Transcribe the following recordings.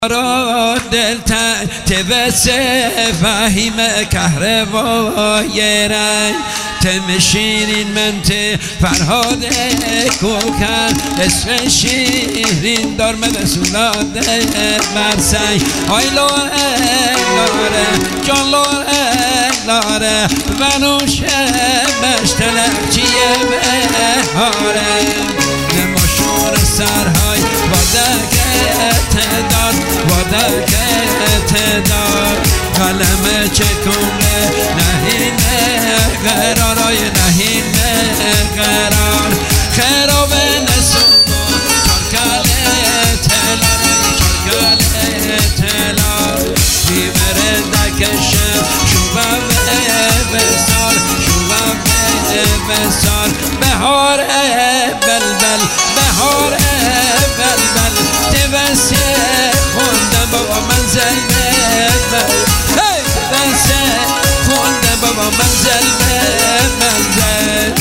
را دل تبسه فهیم کهربای رنگ تم شیرین منت فرهاد کوکن اسم شیرین دار من سولاده مرسنگ آی لاره لاره جان لاره لاره بنوشه مشتلق چیه بهاره نماشور سرهای بادک اعتداد بادک اعتداد قلم چکونه نهینه قرارای نهینه قرار خراب نسوما چارکل اعتلال چارکل اعتلال بیمره دکشم شوبم بسار شوبم بسار بهار بلبل بهار بلبل تبسه خوندم بابا منزل بلبل تبسه خوندم بابا منزل بلبل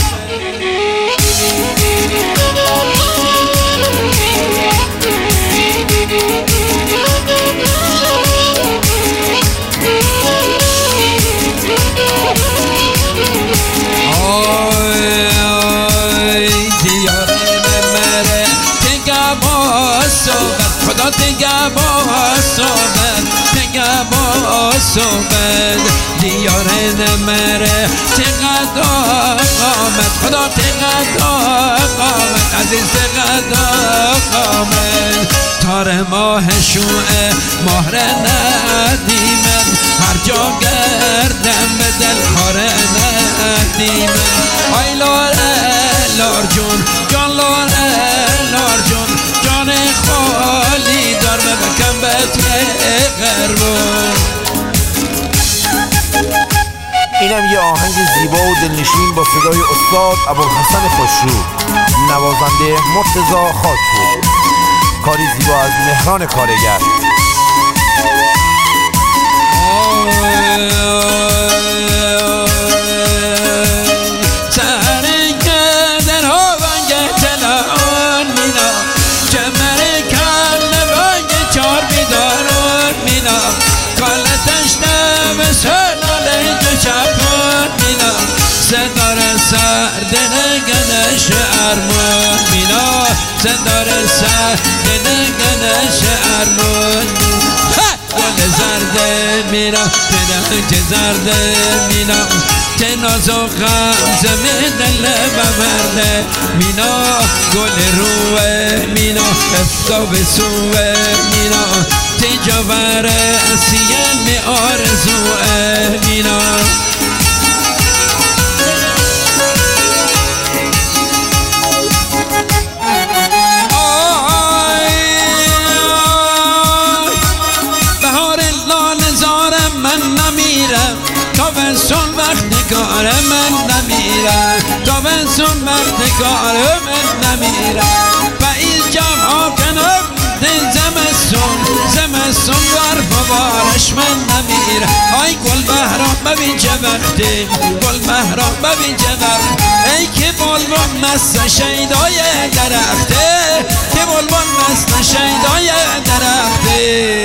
خدا تنگه با صحبت تنگه با صحبت دیار نمره تنگه قامت خدا تنگه قامت عزیز تنگه قامت تار ماه شوعه مهر ندیمن هر جا گردم به دل خاره ندیمن آی لاره لار جون جان لاره لار جون جان خالی دار بکن به غربون. اینم یه آهنگ زیبا و دلنشین با صدای استاد ابوالحسن خوشرو، نوازنده مرتضی خاکپور، کاری زیبا از مهران کارگر. زندار سرد نگنش ارمان مینا زندار سرد نگنش ارمان گل زرد مینا تنک زرد مینا تناز و غمزه دل ببرده مینا گل روه مینا افتاب سوه مینا تجاور سیل می آرزوه مینا تابستون وقت کار من نمیره تابستون وقت کار من نمیره و این جمع کنم زمستون بار بارش من نمیره آی گل بهرام ببین چه وقتی گل بهرام ببین چه وقت ای که بلبل مست شیدای درخته که بلبل مست شیدای درخته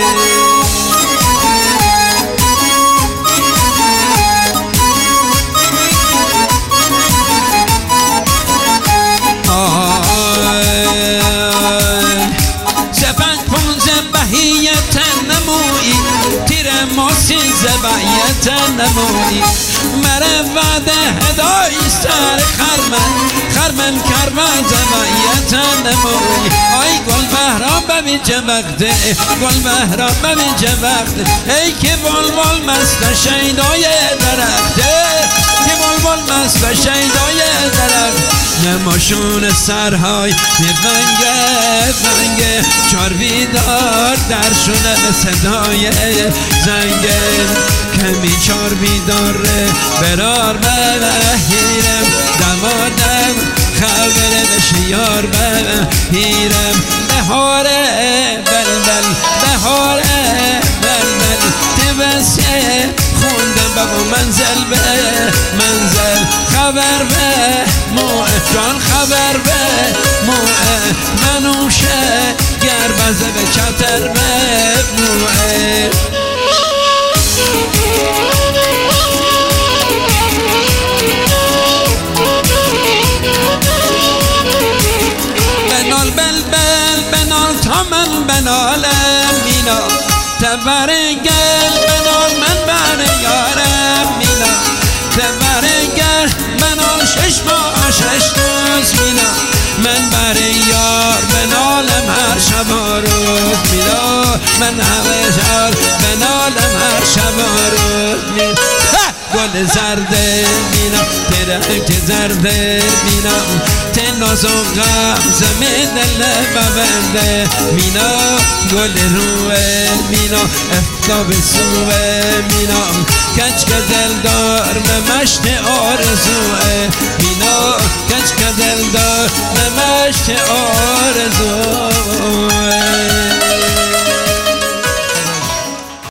ماسی زبایت نمونی مره وعده هدای سر خرمن کرمن زبایت نمونی آی گل بهرام ببین چه وقته گل بهرام ببین چه وقته ای که بلبل مست شیدای درخته که بلبل مست شیدای درخت نماشون سرهای ونگه چار دار در شونه به صدای زنگه کمی چار بیداره برار بهیرم دمادم خبره بشه یار بهیرم بهاره بلبل بهاره بلبل تبسه خوندم بابا منزل به منزل خبر به موه جان خبر به موه منوشه گر تازه به کتر ممنوعه بنال بلبل بنال تا من بنالم مینا تبرگل بنال من بر یارم مینا تبرگل بنال 6 ماه 6 روز مینا من بر یار بنالم هر شب و روز مینا من همه شب بنالم هر شب و روز مینا گل زرده مینم درخت زرده مینم تناز و غم زمین دل ببنده مینا گل روه مینا افتاب سوه مینم کچ که دلدار ممشت آرزوه مینا کچ که دلدار ممشت آرزوه